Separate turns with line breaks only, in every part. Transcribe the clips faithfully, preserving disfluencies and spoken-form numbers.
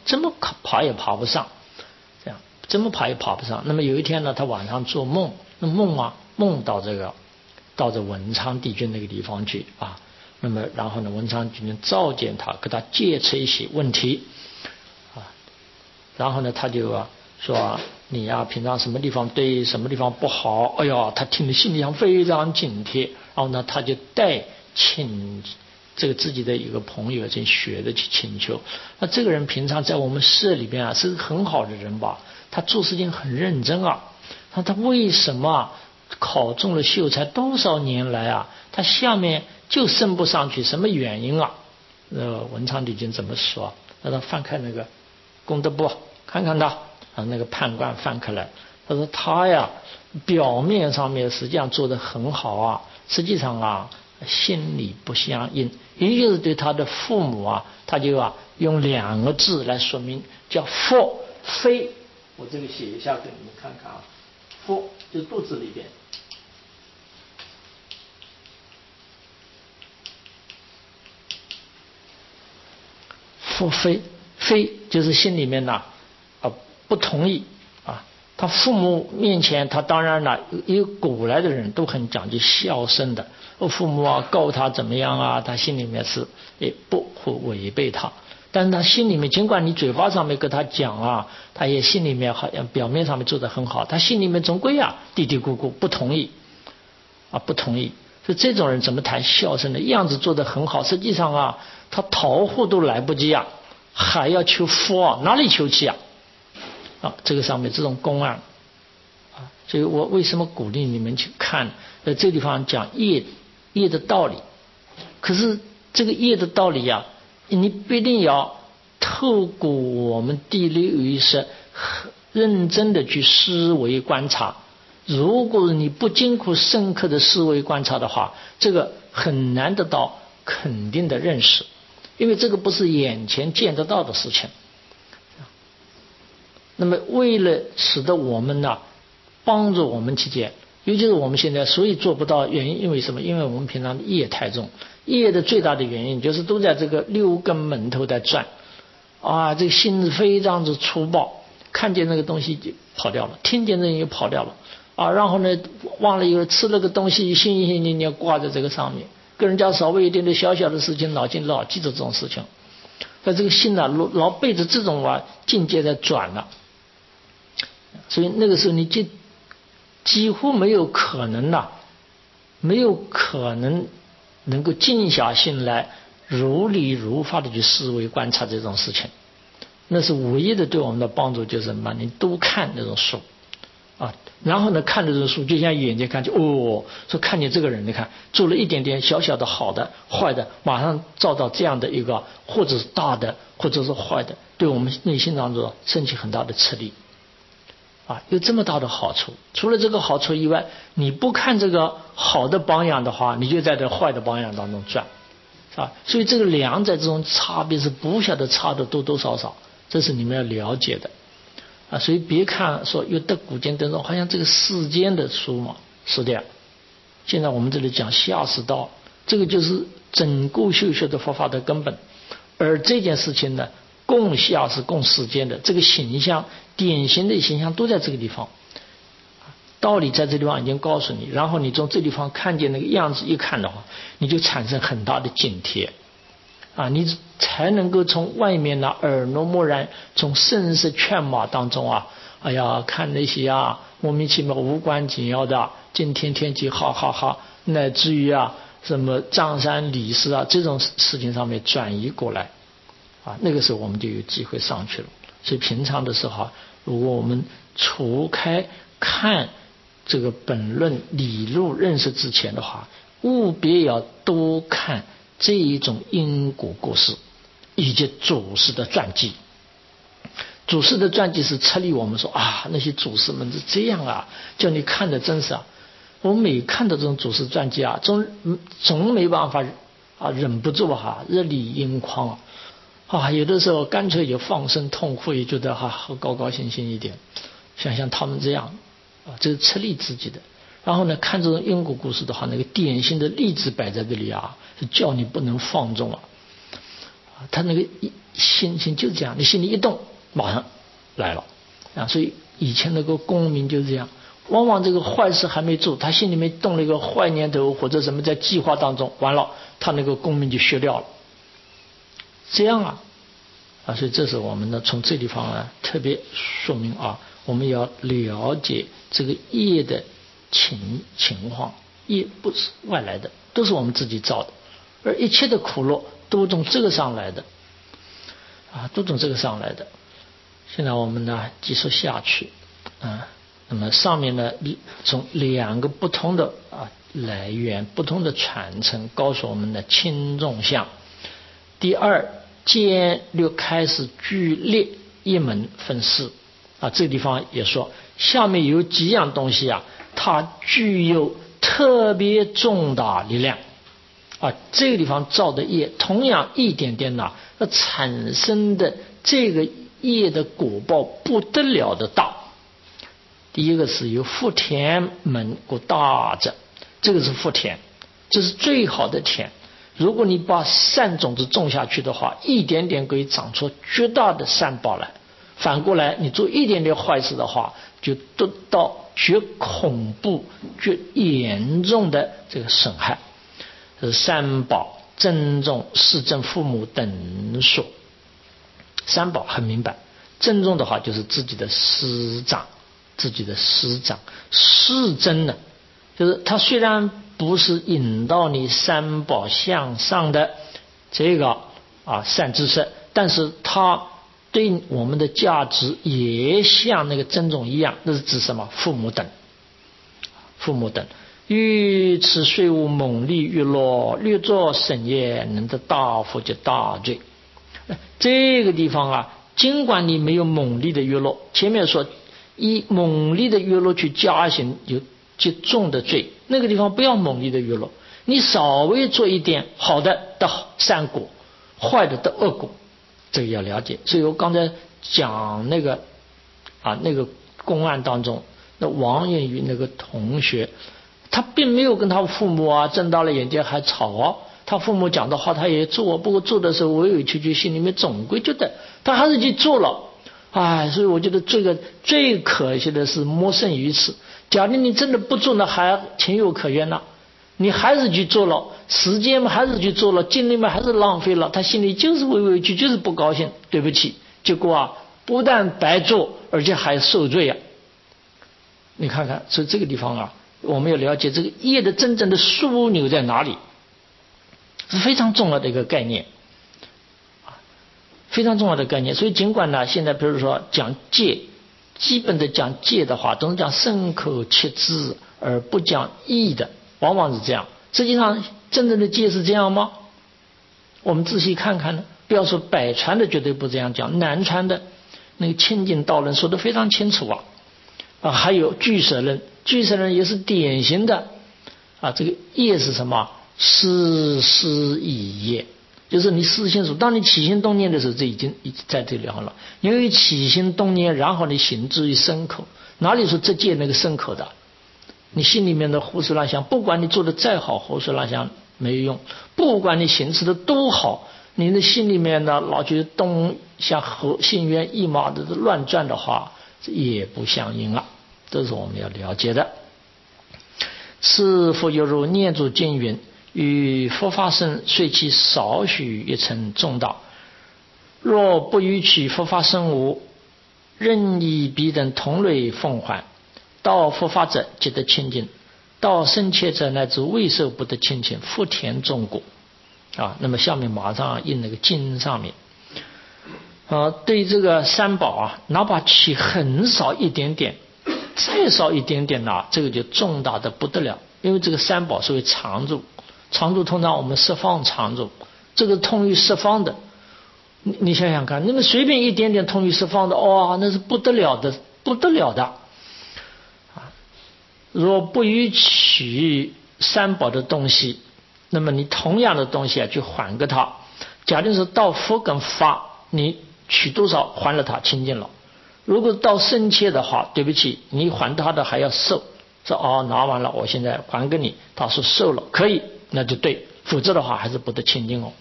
怎么爬也爬不上，这样怎么爬也爬不上。那么有一天呢，他晚上做梦，那梦啊梦到这个到这文昌帝君那个地方去啊。那么然后呢，文昌帝君召见他，给他揭示一些问题啊。然后呢，他就啊说你呀、啊，平常什么地方对，什么地方不好？哎呀，他听得心里上非常警惕。然后呢，他就带请这个自己的一个朋友去学的去请求。那这个人平常在我们社里边啊是个很好的人吧，他做事情很认真啊。那他为什么考中了秀才多少年来啊，他下面就升不上去？什么原因啊？呃，文昌帝君怎么说？让他翻开那个功德簿，看看他啊，那个判官翻开来，他说他呀，表面上面实际上做得很好啊，实际上啊，心里不相应。也就是对他的父母啊，他就啊用两个字来说明，叫腹非。我这个写一下给你们看看啊，腹就肚子里边。腹非，非就是心里面呐啊不同意啊。他父母面前，他当然了，因为古来的人都很讲究孝顺的，父母啊告他怎么样啊，他心里面是也不会违背他。但是他心里面，尽管你嘴巴上面跟他讲啊，他也心里面好像表面上面做得很好，他心里面总归啊嘀嘀咕咕不同意啊，不同意。所以这种人怎么谈孝顺的？样子做得很好，实际上啊，他讨护都来不及啊，还要求福啊，哪里求去啊？啊，这个上面这种公案啊，所以我为什么鼓励你们去看？呃，这地方讲业业的道理，可是这个业的道理呀、啊，你不一定要透过我们第六意识认真的去思维观察。如果你不经过深刻的思维观察的话，这个很难得到肯定的认识，因为这个不是眼前见得到的事情。那么为了使得我们呢，帮助我们去见，尤其是我们现在所以做不到，原因因为什么？因为我们平常业太重，业的最大的原因就是都在这个六根门头在转啊，这个心是非常之粗暴，看见那个东西就跑掉了，听见那个就跑掉了啊，然后呢忘了以后吃了个东西，心心念念挂在这个上面，跟人家稍微一点点小小的事情，脑筋老记着这种事情，那这个心呢、啊、老老背着这种啊境界在转了。所以那个时候你就几乎没有可能呐、啊，没有可能能够静下心来如理如法的去思维观察这种事情。那是唯一的对我们的帮助，就是什么？你多看那种书啊，然后呢看这种书就像眼睛看见哦，说看见这个人，你看做了一点点小小的好的坏的，马上照到这样的一个或者是大的或者是坏的，对我们内心当中升起很大的吃力啊，有这么大的好处。除了这个好处以外，你不看这个好的榜样的话，你就在这坏的榜样当中转啊。所以这个两者这种差别是不晓得差的多多少少，这是你们要了解的啊。所以别看说有的古今当中好像这个世间的书嘛，是的。现在我们这里讲下士道，这个就是整个修学的佛法的根本。而这件事情呢，共下是共世间的这个形象，典型的形象都在这个地方，道理在这地方已经告诉你，然后你从这地方看见那个样子一看的话，你就产生很大的警惕啊，你才能够从外面呢耳濡目染，从声色犬马当中啊，哎呀看那些啊莫名其妙无关紧要的今天天气好好好，乃至于啊什么藏山理事啊这种事情上面转移过来啊，那个时候我们就有机会上去了。所以平常的时候，如果我们除开看这个本论理路认识之前的话，务必要多看这一种因果故事以及祖师的传记。祖师的传记是策励我们说啊，那些祖师们是这样啊，叫你看的真是啊。我每看到这种祖师传记啊，总总没办法啊，忍不住哈、啊，热泪盈眶啊。啊，有的时候干脆就放声痛哭，也觉得哈、啊、高高兴兴一点。想想他们这样啊，这是策励自己的。然后呢，看这种因果故事的话，那个典型的例子摆在这里啊，是叫你不能放纵啊。 他那个心情就是这样，你心里一动，马上来了啊。所以以前那个功名就是这样，往往这个坏事还没做，他心里面动了一个坏念头或者什么，在计划当中，完了他那个功名就削掉了。这样啊啊，所以这是我们呢从这地方呢特别说明啊，我们要了解这个业的情情况，业不是外来的，都是我们自己造的，而一切的苦乐都从这个上来的啊，都从这个上来的。现在我们呢继续下去啊，那么上面呢从两个不同的啊来源、不同的传承，告诉我们的轻重相。第二，见略开始据列一门分四啊，这个地方也说，下面有几样东西啊，它具有特别重大力量啊。这个地方造的业，同样一点点呐，那产生的这个业的果报不得了的大。第一个是由福田门过大者，这个是福田，这是最好的田。如果你把善种子种下去的话，一点点可以长出巨大的善报来。反过来，你做一点点坏事的话，就得到绝恐怖、绝严重的这个损害。这是三宝、珍重、世正父母等说。三宝很明白，珍重的话就是自己的师长，自己的师长。世正呢，就是他虽然不是引导你三宝向上的这个啊善知识，但是他对我们的价值也像那个珍重一样。那是指什么？父母等，父母等。欲此税务猛力欲落，略作省业，能得大福及大罪。这个地方啊，尽管你没有猛力的欲落，前面说以猛力的欲落去加行有极重的罪，那个地方不要猛力的欲落，你稍微做一点好的得善果，坏的得恶果，这个要了解。所以我刚才讲那个啊那个公案当中，那王艳宇那个同学，他并没有跟他父母啊睁大了眼睛还吵啊，他父母讲的话他也做，不过做的时候委委屈屈，心里面总归觉得他还是去做了。哎，所以我觉得这个最可惜的是莫胜于此。假如你真的不做呢，还情有可原呢。你还是去做了，时间嘛还是去做了，精力嘛还是浪费了，他心里就是委委屈，就是不高兴，对不起，结果啊不但白做，而且还受罪啊。你看看，所以这个地方啊，我们要了解这个业的真正的枢纽在哪里，是非常重要的一个概念。非常重要的概念。所以尽管呢现在比如说讲戒，基本的讲戒的话都是讲身口七支而不讲义的，往往是这样。实际上真正的戒是这样吗？我们仔细看看呢，不要说百传的绝对不这样讲，南传的那个清净道论说得非常清楚啊。啊，还有俱舍论，俱舍论也是典型的啊。这个业是什么？思思意业，就是你思心所，当你起心动念的时候，这已经已经在这里好了。因为起心动念，然后你行之于身口，哪里说这戒那个身口的？你心里面的胡思乱想，不管你做的再好，胡思乱想没有用；不管你行持的多好，你的心里面呢老觉得东像和心猿意马的乱转的话，这也不相应了。这是我们要了解的。是复犹如念住经云，与佛法僧虽其少许一层重大，若不与其佛法僧无，任以彼等同类奉还。到佛法者即得清净，到深切者乃至未受不得清净，福田中果啊。那么下面马上印那个经上面啊，对这个三宝啊，哪怕起很少一点点，再少一点点呢，这个就重大的不得了。因为这个三宝是为常住，常住通常我们十方常住，这个通于十方的，你你想想看，那么随便一点点通于十方的，哇、哦，那是不得了的，不得了的啊！若不与取三宝的东西，那么你同样的东西啊，去还给他。假定是到佛跟法，你取多少还了他清净了。如果到深切的话，对不起，你还他的还要受。说哦，拿完了，我现在还给你。他说受了，可以，那就对；否则的话，还是不得清净哦。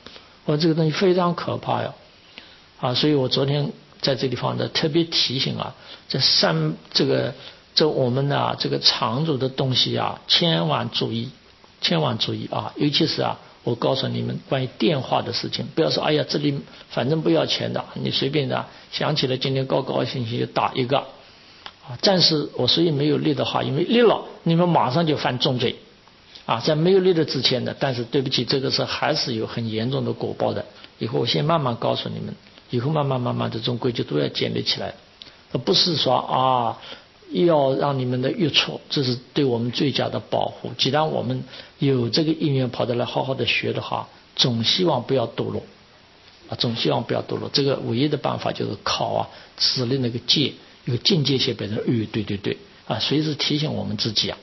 我这个东西非常可怕呀，啊，所以我昨天在这地方呢特别提醒啊，这三这个这我们呢这个长住的东西啊，千万注意，千万注意啊，尤其是啊，我告诉你们关于电话的事情，不要说哎呀这里反正不要钱的，你随便的想起来今天高高兴兴就打一个啊，暂时我所以没有立的话，因为立了你们马上就犯重罪。啊，在没有立的之前的，但是对不起，这个是还是有很严重的果报的。以后我先慢慢告诉你们，以后慢慢慢慢的这种规矩都要建立起来，而不是说啊要让你们的越错，这是对我们最佳的保护。既然我们有这个意愿跑得来好好的学的话，总希望不要堕落啊，总希望不要堕落。这个唯一的办法就是靠啊指令那个戒，有境界些别人，哎，对对对啊，随时提醒我们自己啊。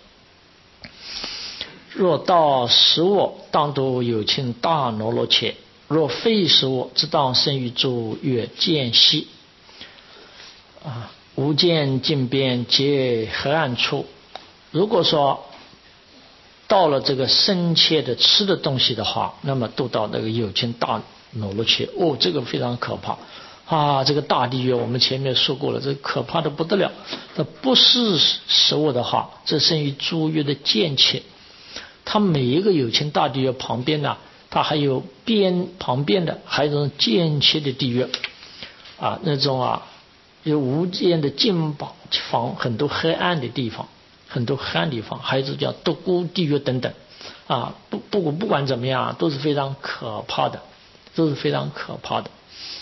若到食物，当读有情大罗罗切；若非食物，则当生于诸月间隙。啊，无间尽边皆黑暗处。如果说到了这个生切的吃的东西的话，那么都到那个有情大罗罗切。哦，这个非常可怕啊！这个大地狱我们前面说过了，这可怕的不得了。这不是食物的话，这生于诸月的间切。它每一个有情大地狱旁边呢，它还有边旁边的，还有这种间切的地狱啊，那种啊有无间的禁房，很多黑暗的地方，很多黑暗地方，还有这叫独孤地狱等等啊，不不不管怎么样，都是非常可怕的，都是非常可怕的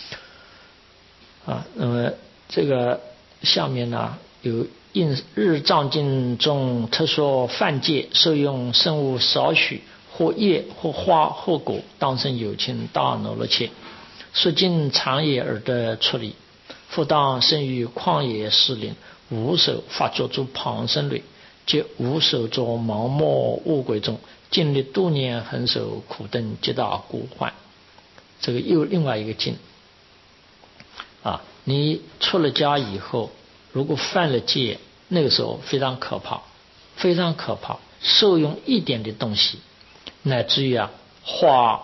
啊。那么这个下面呢有。因日藏经中特说犯戒，受用生物少许，或叶或花或果，当生有情大罗罗切。说经长也而得出离，复当生于旷野失灵，无手发作诸旁生类，皆无手作盲目恶鬼中，经历多年恒受苦等极大孤患。这个又另外一个经啊，你出了家以后。如果犯了戒，那个时候非常可怕，非常可怕。受用一点的东西，乃至于啊花、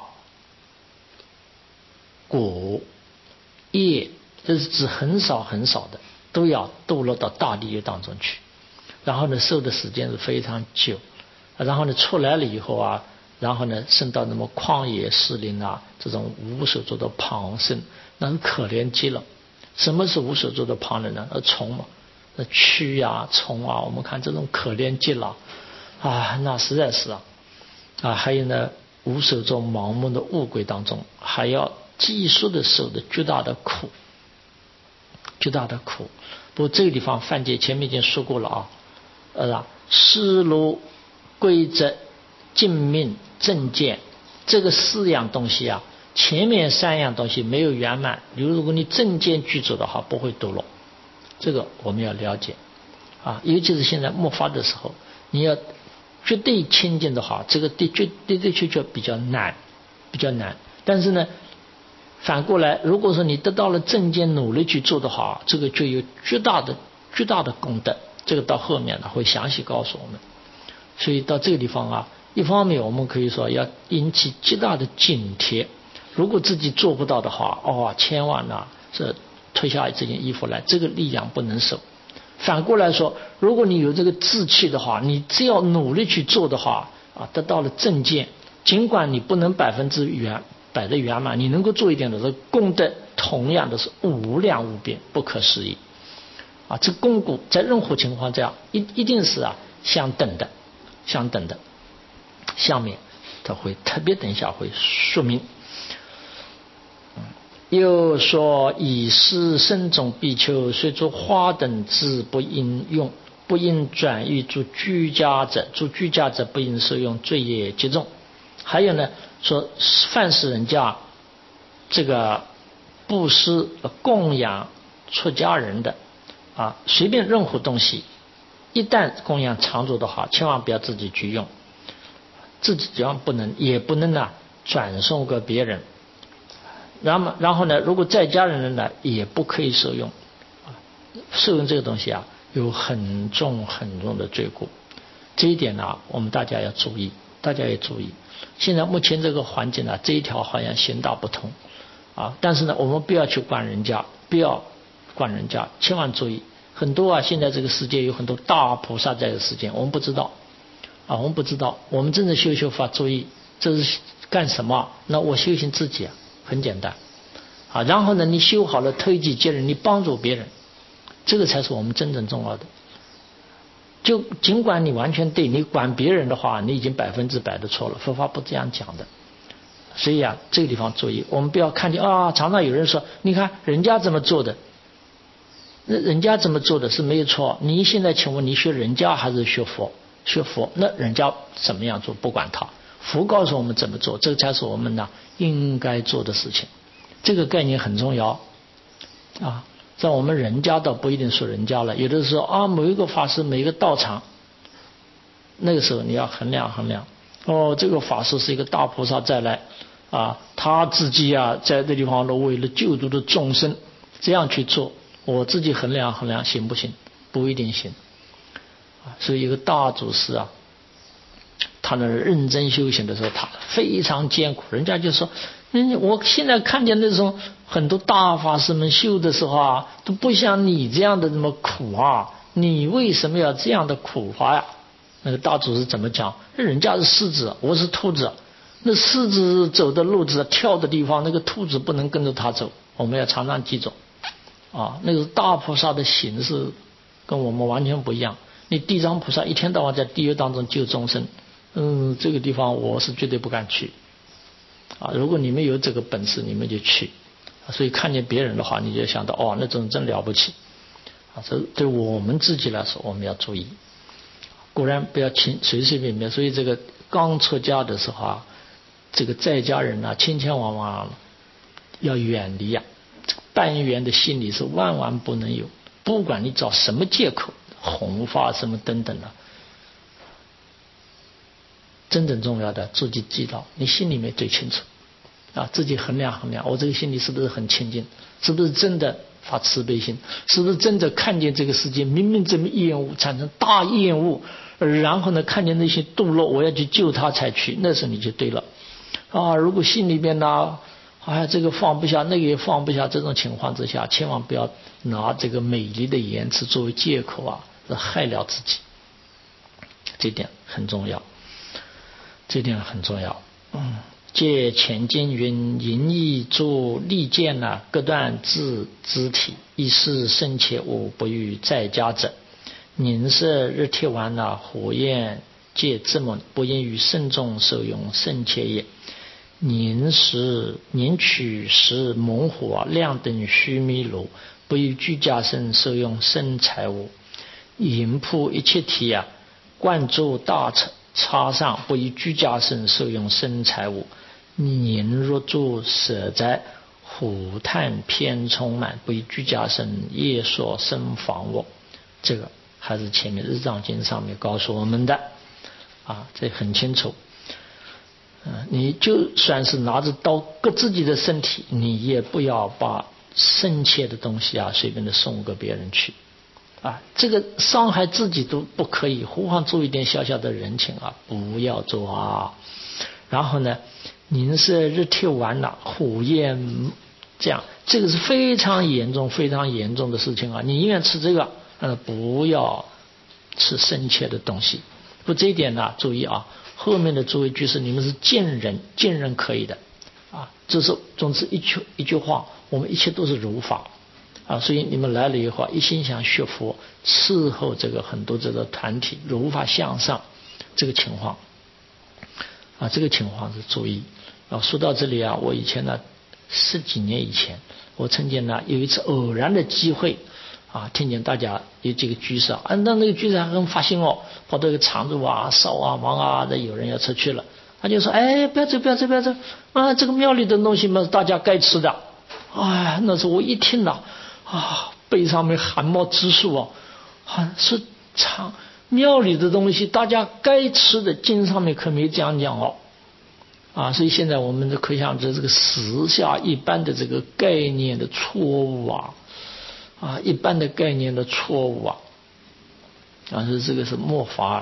果、叶，这是指很少很少的，都要堕落到大地狱当中去。然后呢，受的时间是非常久，然后呢出来了以后啊，然后呢升到那么旷野失灵啊，这种无所作的旁生，那很可怜极了。什么是无所作的旁人呢？那虫嘛，那蛆啊、虫啊，我们看这种可怜极了啊，那实在是啊啊，还有呢，无所作盲目的恶鬼当中，还要继续的受的巨大的苦，巨大的苦。不过这个地方犯戒前面已经说过了啊，呃，思路、规则、净命、正见，这个四样东西啊。前面三样东西没有圆满，比如如果你正见具足的话，不会堕落，这个我们要了解啊。尤其是现在末法的时候，你要绝对清净的话，这个的确的的确确比较难，比较难。但是呢，反过来，如果说你得到了正见，努力去做的话，这个就有巨大的巨大的功德。这个到后面呢会详细告诉我们。所以到这个地方啊，一方面我们可以说要引起极大的警惕。如果自己做不到的话，哦，千万呢是脱下这件衣服来，这个力量不能受。反过来说，如果你有这个志气的话，你只要努力去做的话，啊，得到了正见，尽管你不能百分之圆百的圆满，你能够做一点的，这功德同样的是无量无边，不可思议啊！这功果在任何情况下一一定是啊相等的，相等的。下面他会特别等一下会说明。又说以是身种比丘，虽作花等之不应用，不应转于诸居家者，诸居家者不应受用，罪业极重。还有呢，说犯事人家这个布施供养出家人的啊，随便任何东西，一旦供养常住的话，千万不要自己去用，自己这样不能，也不能呢转送给别人。然后，然后呢？如果在家人呢，也不可以受用。受用这个东西啊，有很重很重的罪过。这一点呢，我们大家要注意。 大家也注意。现在目前这个环境呢，这一条好像行大不通啊。但是呢，我们不要去管人家，不要管人家，千万注意。很多啊，现在这个世界有很多大菩萨在的世界，我们不知道啊，我们不知道。我们真正修修法，注意这是干什么？那我修行自己啊，很简单啊。然后呢，你修好了，推己及人，你帮助别人，这个才是我们真正重要的。就尽管你完全对，你管别人的话，你已经百分之百的错了。佛法不这样讲的。所以啊，这个地方注意，我们不要看见啊，常常有人说，你看人家怎么做的。那人家这么做的是没有错，你现在请问你学人家还是学佛？学佛，那人家怎么样做不管他，佛告诉我们怎么做，这个才是我们呢应该做的事情。这个概念很重要啊。在我们人家倒不一定说人家了，有的时候啊，某一个法师每一个道场，那个时候你要衡量衡量，哦，这个法师是一个大菩萨再来啊，他自己啊在这地方呢为了救度的众生这样去做。我自己衡量衡量行不行？不一定行啊。所以一个大祖师啊，他那认真修行的时候，他非常艰苦。人家就说，嗯，我现在看见那种很多大法师们修的时候啊，都不像你这样的那么苦啊，你为什么要这样的苦法呀？那个大祖师怎么讲？人家是狮子，我是兔子，那狮子走的路子、跳的地方，那个兔子不能跟着他走，我们要常常记住。啊，那个大菩萨的形式跟我们完全不一样。你地藏菩萨一天到晚在地狱当中救众生，嗯，这个地方我是绝对不敢去啊。如果你们有这个本事，你们就去。所以看见别人的话，你就想到哦，那种真了不起啊。这对我们自己来说，我们要注意，果然不要轻随随便便。所以这个刚出家的时候啊，这个在家人啊，千千万万要远离啊。半圆的心理是万万不能有，不管你找什么借口，弘法什么等等的，真正重要的自己知道，你心里面最清楚啊，自己衡量衡量，我这个心里是不是很清净，是不是真的发慈悲心，是不是真的看见这个世界明明这么厌恶，产生大厌恶，然后呢看见那些堕落，我要去救他才去，那时候你就对了啊。如果心里边呢哎，这个放不下，那个也放不下，这种情况之下，千万不要拿这个美丽的言辞作为借口啊，害了自己。这点很重要，这点很重要。嗯，借前经云：淫意作利剑啊，各断自肢体，一是深切无不欲在家者。宁舍日铁丸啊，火焰戒之门，不应于慎重受用深切也。宁时宁取时猛火亮灯须弥炉，不以居家生受用生财物。淫铺一切体啊，灌注大叉上，不以居家生受用生财物。宁若住舍宅，虎炭偏充满，不以居家生夜所生房屋。这个还是前面日藏经上面告诉我们的啊，这很清楚。你就算是拿着刀割自己的身体，你也不要把深切的东西啊随便的送给别人去啊，这个伤害自己都不可以，何况做一点小小的人情啊，不要做啊。然后呢，您是日铁丸了，虎焰这样，这个是非常严重非常严重的事情啊，你宁愿吃这个，呃，不要吃深切的东西。不，这一点呢注意啊，后面的诸位居士，你们是见人，见人可以的啊。这是总之一句一句话，我们一切都是如法啊。所以你们来了以后，一心想学佛，伺候这个很多这个团体如法向上，这个情况啊，这个情况是注意啊。说到这里啊，我以前呢十几年以前，我曾经呢有一次偶然的机会。啊，听见大家有这个居士啊，那那个居士还很发心哦，跑到一个场子啊、烧啊、忙啊，这有人要出去了，他就说：“哎，不要走，不要走，不要走啊！这个庙里的东西嘛，大家该吃的。”哎，那时候我一听呐，啊，背上面汗毛直竖啊，啊，是场庙里的东西，大家该吃的，经上面可没这样讲哦。啊，所以现在我们可想这这个时下一般的这个概念的错误啊。啊，一般的概念的错误啊，啊，是这个是末法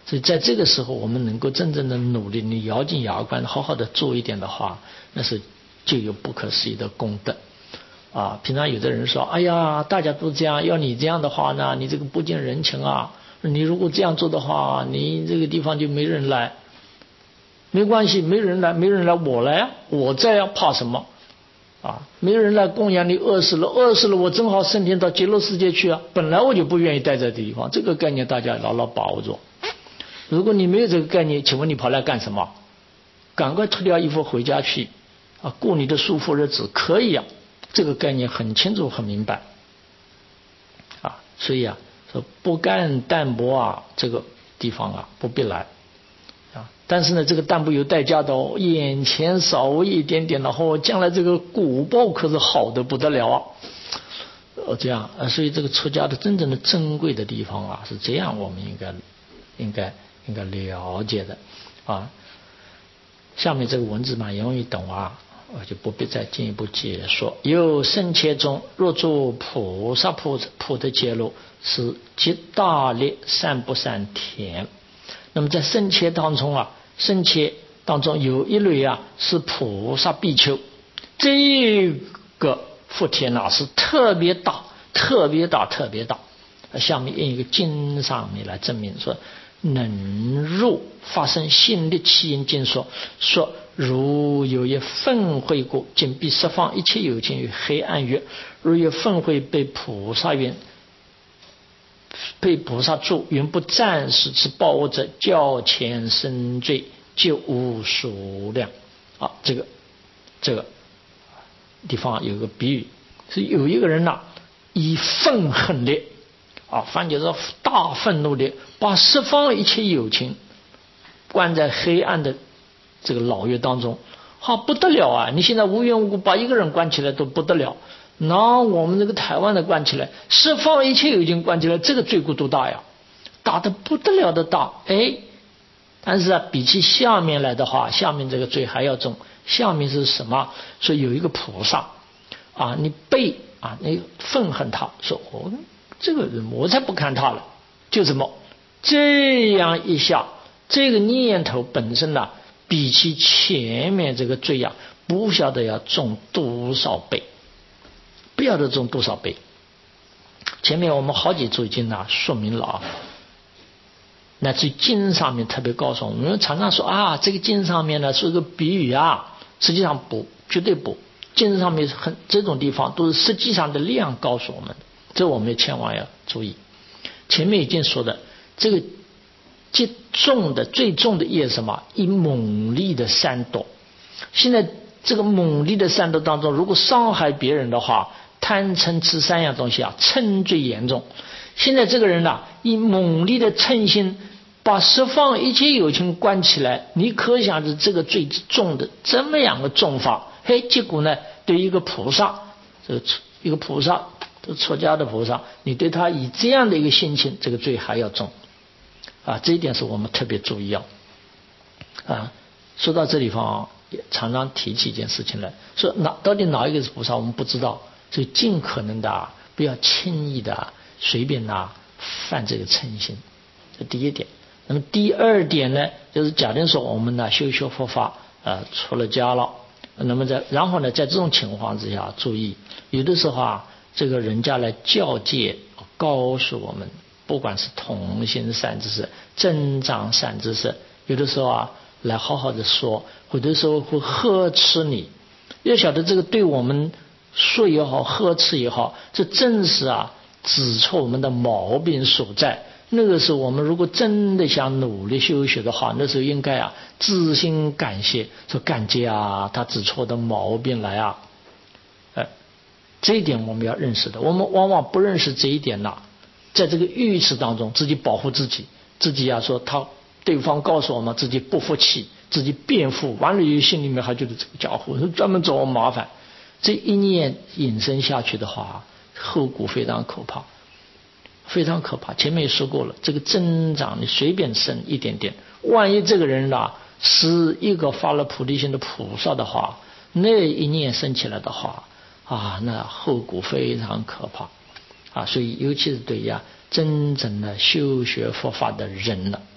所以在这个时候，我们能够真正的努力，你咬紧牙关，好好的做一点的话，那是就有不可思议的功德啊。平常有的人说，哎呀，大家都这样，要你这样的话呢，你这个不近人情啊。你如果这样做的话，你这个地方就没人来。没关系，没人来，没人来，我来啊，我在呀，怕什么啊？没人来供养你，饿死了，饿死了，我正好升天到极乐世界去啊。本来我就不愿意待在这地方，这个概念大家牢牢把握住。如果你没有这个概念，请问你跑来干什么？赶快脱掉衣服回家去啊，过你的舒服日子可以啊。这个概念很清楚很明白啊，所以啊，说不干淡泊啊，这个地方啊不必来啊。但是呢，这个淡泊有代价的哦，眼前稍微一点点的话，将来这个果报可是好的不得了啊。呃，这样啊，所以这个出家的真正的珍贵的地方啊，是这样，我们应该应该应该了解的啊。下面这个文字嘛，容易懂啊，我就不必再进一步解说。有圣切中，若作菩萨普普的揭露，是极大力善不善田。那么在圣切当中啊，圣切当中有一类啊是菩萨比丘，这个福田啊是特别大、特别大、特别大。下面印一个经上面来证明说，能入发生心力起因经说说，如有一愤悔过，今必释放一切有情于黑暗狱。如有愤悔被菩萨云被菩萨住云不暂时之报恶者，较前生罪就无数量啊。这个这个地方有个比喻，是有一个人呐、啊，以愤恨力啊，反就是大愤怒力，把十方一切有情关在黑暗的这个牢狱当中，好、啊、不得了啊！你现在无缘无故把一个人关起来都不得了，那我们这个台湾的关起来，十方一切有情关起来，这个罪过多大呀，大的不得了的大。哎，但是啊，比起下面来的话，下面这个罪还要重。下面是什么？说有一个菩萨啊，你背啊，你愤恨他，说我、哦、这个人我才不看他了，就这么这样一下，这个念头本身呢、啊，比起前面这个罪啊，不晓得要重多少倍，不晓得重多少倍。前面我们好几组经啊说明了啊，乃至经上面特别告诉我们，我们常常说啊，这个经上面呢是个比喻啊，实际上不，绝对不。经上面很这种地方都是实际上的量告诉我们的，这我们千万要注意。前面已经说的，这个极重的最重的业是什么？以猛力的煽动。现在这个猛力的煽动当中，如果伤害别人的话，贪嗔痴三样东西啊，嗔最严重。现在这个人呢、啊，以猛力的嗔心，把十方一切有情关起来，你可想着这个最重的这么样的重法。嘿，结果呢，对一个菩萨，这个一个菩萨，这出家的菩萨，你对他以这样的一个心情，这个罪还要重啊！这一点是我们特别注意要啊。说到这地方，也常常提起一件事情来，说哪到底哪一个是菩萨，我们不知道，所以尽可能的、啊、不要轻易的、啊、随便的、啊、犯这个嗔心，这第一点。那么第二点呢，就是假定说我们呢修修佛法啊，出了家了。那么在然后呢，在这种情况之下，注意有的时候啊，这个人家来教诫告诉我们，不管是同心善知识、增长善知识，有的时候啊来好好的说，有的时候会呵斥你。要晓得这个对我们说也好，呵斥也好，这正是啊指出我们的毛病所在。那个时候我们如果真的想努力修学的话，那时候应该啊自心感谢，说感激啊他指出的毛病来啊。呃，这一点我们要认识的，我们往往不认识这一点呐、啊，在这个语词当中自己保护自己，自己啊说他对方告诉我们自己不服气，自己辩护完了以后，心里面还觉得这个家伙是专门找我麻烦。这一念引申下去的话，后果非常可怕。非常可怕，前面也说过了，这个增长你随便生一点点，万一这个人啊是一个发了菩提心的菩萨的话，那一念生起来的话啊，那后果非常可怕啊！所以尤其是对呀真正的修学佛法的人了，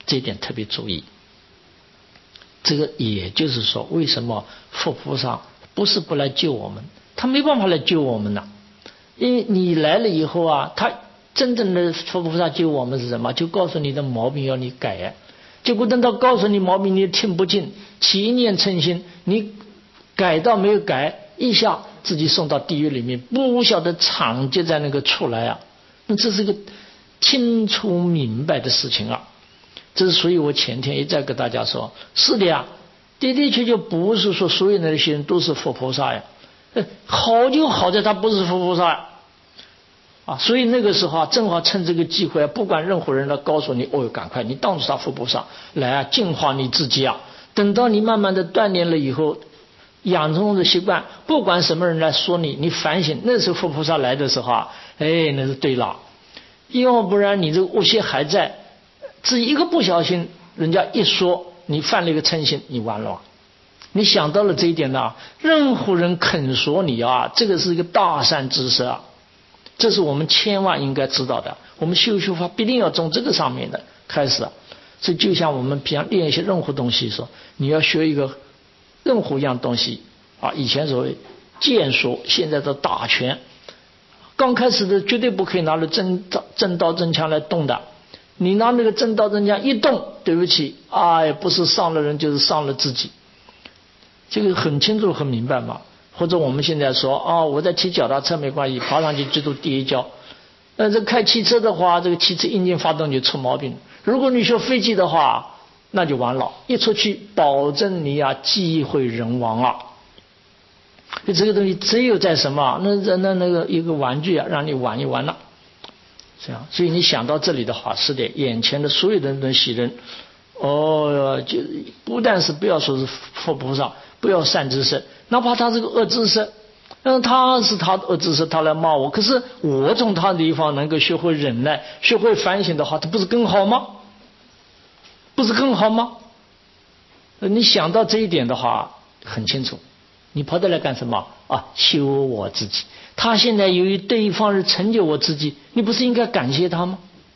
这一点特别注意。这个也就是说，为什么佛菩萨不是不来救我们，他没办法来救我们呢？因为你来了以后啊，他真正的佛菩萨救我们是什么？就告诉你的毛病要你改，结果等到告诉你毛病你听不进，起一念嗔心，你改到没有改，一下自己送到地狱里面，不晓得长劫在那个出来啊，那这是个清楚明白的事情啊。这是所以我前天一再跟大家说，是的呀，的的确确不是说所有的那些人都是佛菩萨呀，好就好在他不是佛菩萨啊，所以那个时候啊，正好趁这个机会啊，不管任何人来告诉你，哦，赶快你当着他佛菩萨来啊，净化你自己啊。等到你慢慢的锻炼了以后，养成的习惯，不管什么人来说你，你反省，那时候佛菩萨来的时候啊，哎，那是对了，要不然你这个恶习还在，只一个不小心，人家一说你犯了一个嗔心，你完了。你想到了这一点呢，任何人肯说你啊，这个是一个大善知识啊，这是我们千万应该知道的。我们修修法必定要从这个上面的开始啊。所以就像我们平常练一些任何东西说，你要学一个任何一样东西啊，以前所谓剑术，现在的打拳，刚开始的绝对不可以拿着真刀真刀真枪来动的。你拿那个真刀真枪一动，对不起，哎，不是伤了人就是伤了自己。这个很清楚很明白嘛。或者我们现在说啊、哦，我在骑脚踏车没关系，爬上去最多跌一跤。那这开汽车的话，这个汽车引擎发动就出毛病。如果你学飞机的话，那就完了，一出去保证你啊机会人亡啊。这个东西只有在什么？那那那个一个玩具啊，让你玩一玩了。这样，所以你想到这里的话，是的，眼前的所有的东西人，哦，就不但是不要说是佛菩萨，不要善知识，哪怕他是个恶知识，嗯，他是他的恶知识，他来骂我，可是我从他的地方能够学会忍耐，学会反省的话，这不是更好吗？不是更好吗？你想到这一点的话，很清楚。你跑得来干什么啊？修我自己。他现在由于对方是成就我自己，你不是应该感谢他吗？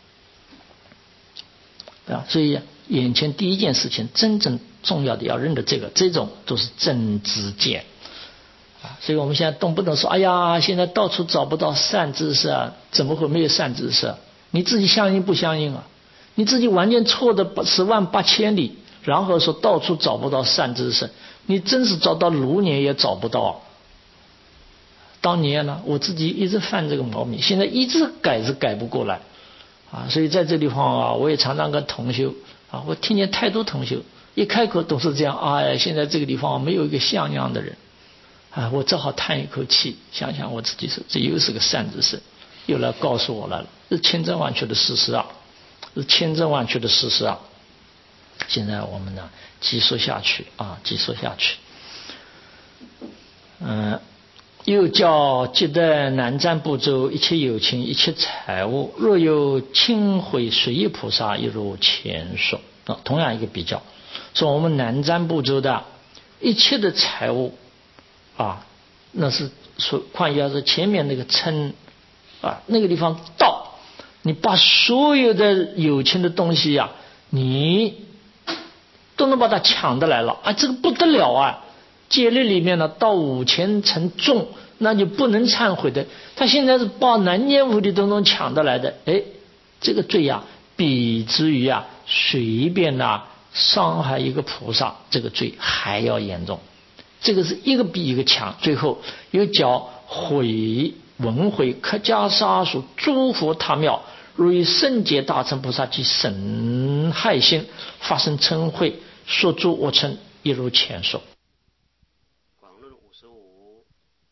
啊，所以眼前第一件事情，真正重要的要认得这个，这种都是真知见啊。所以我们现在动不动说，哎呀，现在到处找不到善知识啊，怎么会没有善知识啊？你自己相应不相应啊？你自己完全错的十万八千里，然后说到处找不到善知识，你真是找到卢年也找不到啊。当年呢，我自己一直犯这个毛病，现在一直改是改不过来啊。所以在这地方啊，我也常常跟同修啊，我听见太多同修一开口都是这样，哎，现在这个地方没有一个像样的人啊，我只好叹一口气，想想我自己说，这又是个善知识，又来告诉我来了，是千真万确的事实啊，是千真万确的事实啊。现在我们呢，继续下去啊，继续下去，嗯、呃。又叫积得南瞻部洲一切有情一切财物，若有轻毁随意菩萨，一如前说啊，同样一个比较，说我们南瞻部洲的一切的财物啊，那是说况且是前面那个称啊，那个地方到，你把所有的有情的东西呀、啊，你都能把它抢得来了啊，这个不得了啊！戒律里面呢，到五千层重，那就不能忏悔的。他现在是把南阎浮提都能抢得来的，哎，这个罪呀、啊，比之于啊随便呐、啊、伤害一个菩萨，这个罪还要严重。这个是一个比一个强。最后又叫毁文毁客家沙属诸佛塔庙，如以圣洁大乘菩萨及神害心发生嗔恚，所诸恶嗔，一如前说。